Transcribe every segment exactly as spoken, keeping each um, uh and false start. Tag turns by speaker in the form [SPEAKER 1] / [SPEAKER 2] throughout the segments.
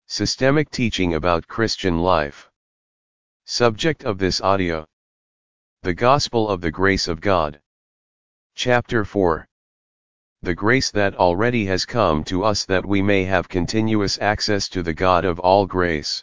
[SPEAKER 1] Systemic teaching about Christian life. Subject of this audio: the Gospel of the Grace of God. Chapter four. The grace that already has come to us that we may have continuous access to the God of all grace.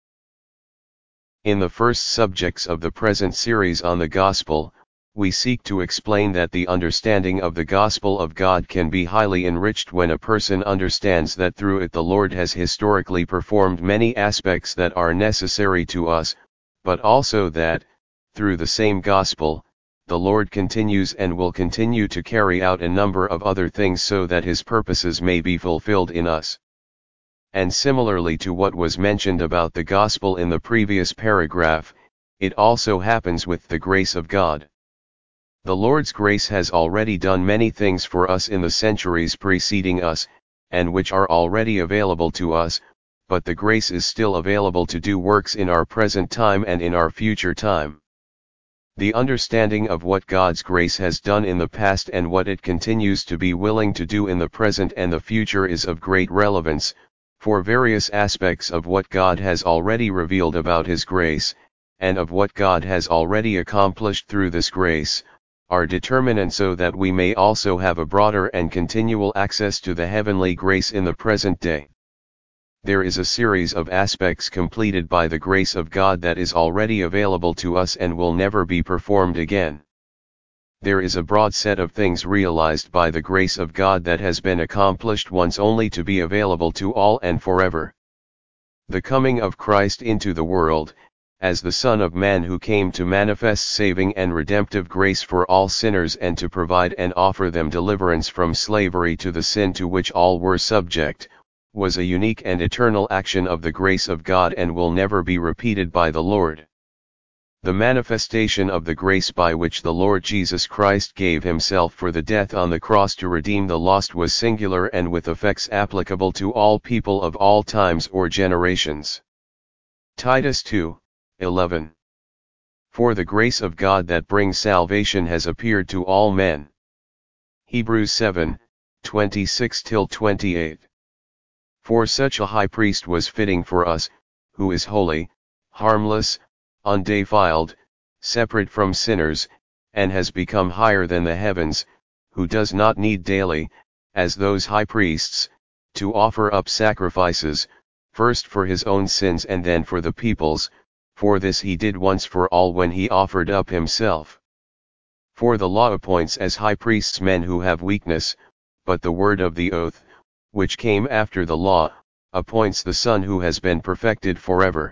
[SPEAKER 1] In the first subjects of the present series on the Gospel, we seek to explain that the understanding of the Gospel of God can be highly enriched when a person understands that through it the Lord has historically performed many aspects that are necessary to us, but also that, through the same Gospel, the Lord continues and will continue to carry out a number of other things so that His purposes may be fulfilled in us. And similarly to what was mentioned about the Gospel in the previous paragraph, it also happens with the grace of God. The Lord's grace has already done many things for us in the centuries preceding us, and which are already available to us, but the grace is still available to do works in our present time and in our future time. The understanding of what God's grace has done in the past and what it continues to be willing to do in the present and the future is of great relevance, for various aspects of what God has already revealed about His grace, and of what God has already accomplished through this grace, are determinant so that we may also have a broader and continual access to the heavenly grace in the present day. There is a series of aspects completed by the grace of God that is already available to us and will never be performed again. There is a broad set of things realized by the grace of God that has been accomplished once only to be available to all and forever. The coming of Christ into the world, as the Son of Man who came to manifest saving and redemptive grace for all sinners and to provide and offer them deliverance from slavery to the sin to which all were subject, was a unique and eternal action of the grace of God and will never be repeated by the Lord. The manifestation of the grace by which the Lord Jesus Christ gave Himself for the death on the cross to redeem the lost was singular and with effects applicable to all people of all times or generations. Titus two eleven. For the grace of God that brings salvation has appeared to all men. Hebrews seven twenty-six till twenty-eight. For such a high priest was fitting for us, who is holy, harmless, undefiled, separate from sinners, and has become higher than the heavens, who does not need daily, as those high priests, to offer up sacrifices, first for his own sins and then for the people's, for this he did once for all when he offered up himself. For the law appoints as high priests men who have weakness, but the word of the oath, which came after the law, appoints the Son who has been perfected forever.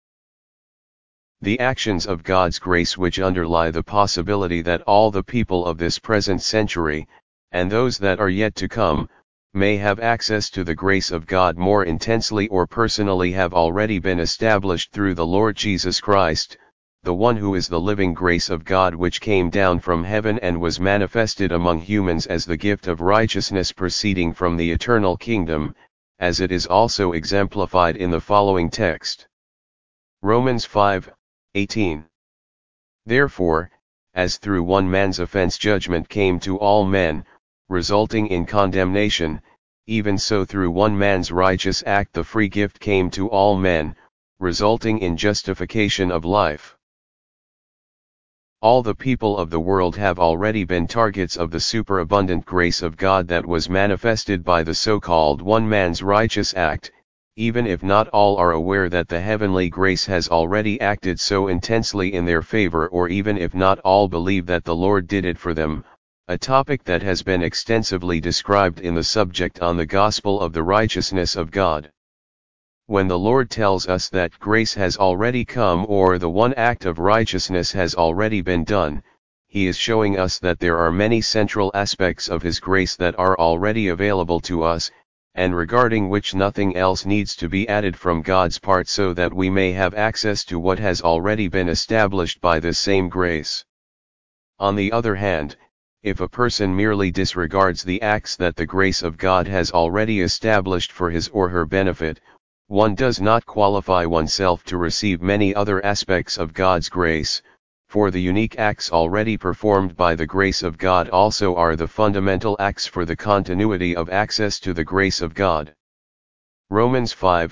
[SPEAKER 1] The actions of God's grace which underlie the possibility that all the people of this present century, and those that are yet to come, may have access to the grace of God more intensely or personally have already been established through the Lord Jesus Christ, the one who is the living grace of God which came down from heaven and was manifested among humans as the gift of righteousness proceeding from the eternal kingdom, as it is also exemplified in the following text. Romans five eighteen. Therefore, as through one man's offense judgment came to all men, resulting in condemnation, even so through one man's righteous act the free gift came to all men, resulting in justification of life. All the people of the world have already been targets of the superabundant grace of God that was manifested by the so-called one man's righteous act, even if not all are aware that the heavenly grace has already acted so intensely in their favor, or even if not all believe that the Lord did it for them, a topic that has been extensively described in the subject on the Gospel of the Righteousness of God. When the Lord tells us that grace has already come or the one act of righteousness has already been done, He is showing us that there are many central aspects of His grace that are already available to us, and regarding which nothing else needs to be added from God's part so that we may have access to what has already been established by this same grace. On the other hand, if a person merely disregards the acts that the grace of God has already established for his or her benefit, one does not qualify oneself to receive many other aspects of God's grace, for the unique acts already performed by the grace of God also are the fundamental acts for the continuity of access to the grace of God. Romans five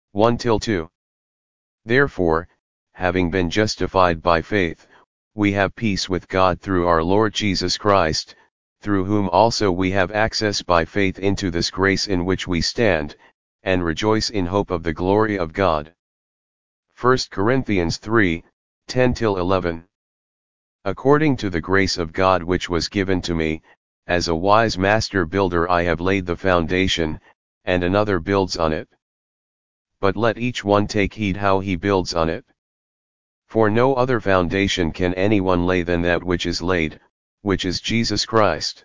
[SPEAKER 1] one till two. Therefore, having been justified by faith, we have peace with God through our Lord Jesus Christ, through whom also we have access by faith into this grace in which we stand, and rejoice in hope of the glory of God. First Corinthians three, ten till eleven. According to the grace of God which was given to me, as a wise master builder I have laid the foundation, and another builds on it. But let each one take heed how he builds on it. For no other foundation can anyone lay than that which is laid, which is Jesus Christ.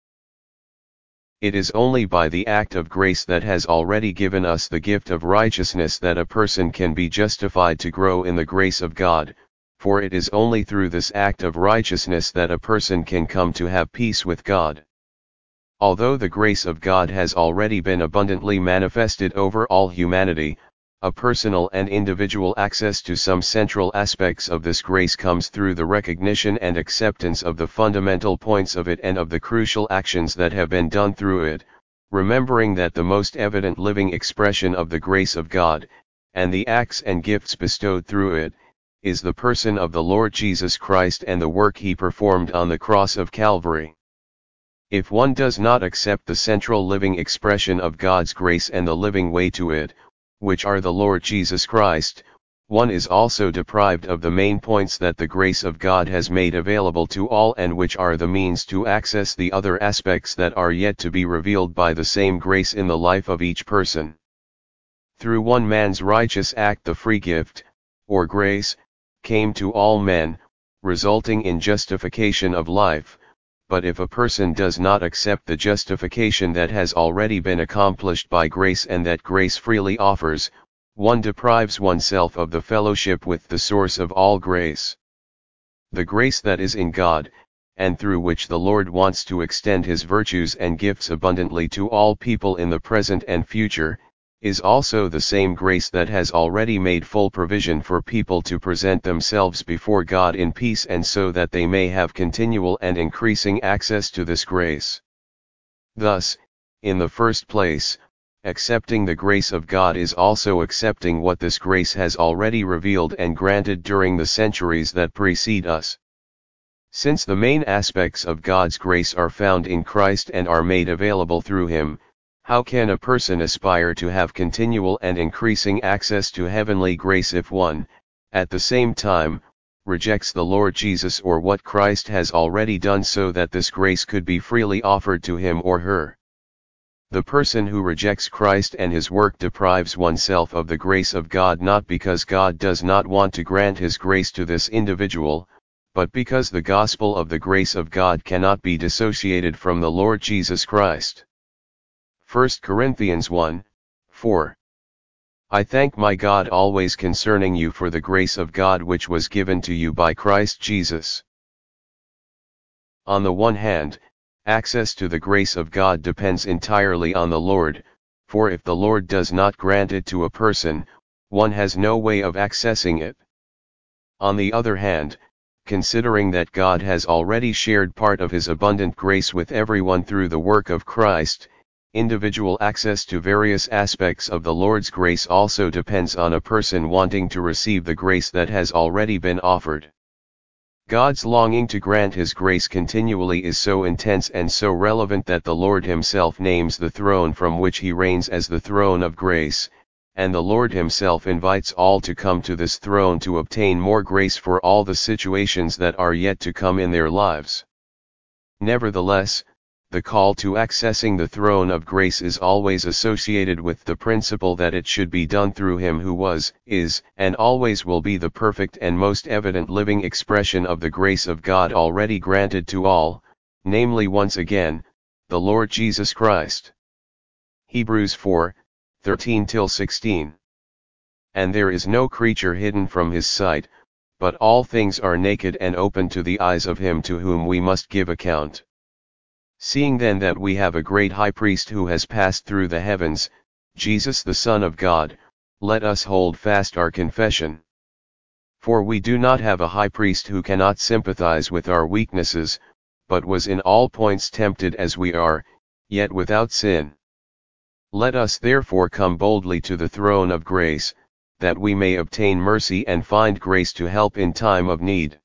[SPEAKER 1] It is only by the act of grace that has already given us the gift of righteousness that a person can be justified to grow in the grace of God, for it is only through this act of righteousness that a person can come to have peace with God. Although the grace of God has already been abundantly manifested over all humanity, a personal and individual access to some central aspects of this grace comes through the recognition and acceptance of the fundamental points of it and of the crucial actions that have been done through it, remembering that the most evident living expression of the grace of God, and the acts and gifts bestowed through it, is the person of the Lord Jesus Christ and the work he performed on the cross of Calvary. If one does not accept the central living expression of God's grace and the living way to it, which are the Lord Jesus Christ, one is also deprived of the main points that the grace of God has made available to all and which are the means to access the other aspects that are yet to be revealed by the same grace in the life of each person. Through one man's righteous act the free gift, or grace, came to all men, resulting in justification of life. But if a person does not accept the justification that has already been accomplished by grace and that grace freely offers, one deprives oneself of the fellowship with the source of all grace. The grace that is in God, and through which the Lord wants to extend his virtues and gifts abundantly to all people in the present and future, is also the same grace that has already made full provision for people to present themselves before God in peace and so that they may have continual and increasing access to this grace. Thus, in the first place, accepting the grace of God is also accepting what this grace has already revealed and granted during the centuries that precede us. Since the main aspects of God's grace are found in Christ and are made available through him, how can a person aspire to have continual and increasing access to heavenly grace if one, at the same time, rejects the Lord Jesus or what Christ has already done so that this grace could be freely offered to him or her? The person who rejects Christ and his work deprives oneself of the grace of God not because God does not want to grant his grace to this individual, but because the gospel of the grace of God cannot be dissociated from the Lord Jesus Christ. First Corinthians one, four. I thank my God always concerning you for the grace of God which was given to you by Christ Jesus. On the one hand, access to the grace of God depends entirely on the Lord, for if the Lord does not grant it to a person, one has no way of accessing it. On the other hand, considering that God has already shared part of his abundant grace with everyone through the work of Christ, individual access to various aspects of the Lord's grace also depends on a person wanting to receive the grace that has already been offered. God's longing to grant his grace continually is so intense and so relevant that the Lord himself names the throne from which he reigns as the throne of grace, and the Lord himself invites all to come to this throne to obtain more grace for all the situations that are yet to come in their lives. Nevertheless, the call to accessing the throne of grace is always associated with the principle that it should be done through him who was, is, and always will be the perfect and most evident living expression of the grace of God already granted to all, namely once again, the Lord Jesus Christ. Hebrews four, thirteen till sixteen. And there is no creature hidden from his sight, but all things are naked and open to the eyes of him to whom we must give account. Seeing then that we have a great high priest who has passed through the heavens, Jesus the Son of God, let us hold fast our confession. For we do not have a high priest who cannot sympathize with our weaknesses, but was in all points tempted as we are, yet without sin. Let us therefore come boldly to the throne of grace, that we may obtain mercy and find grace to help in time of need.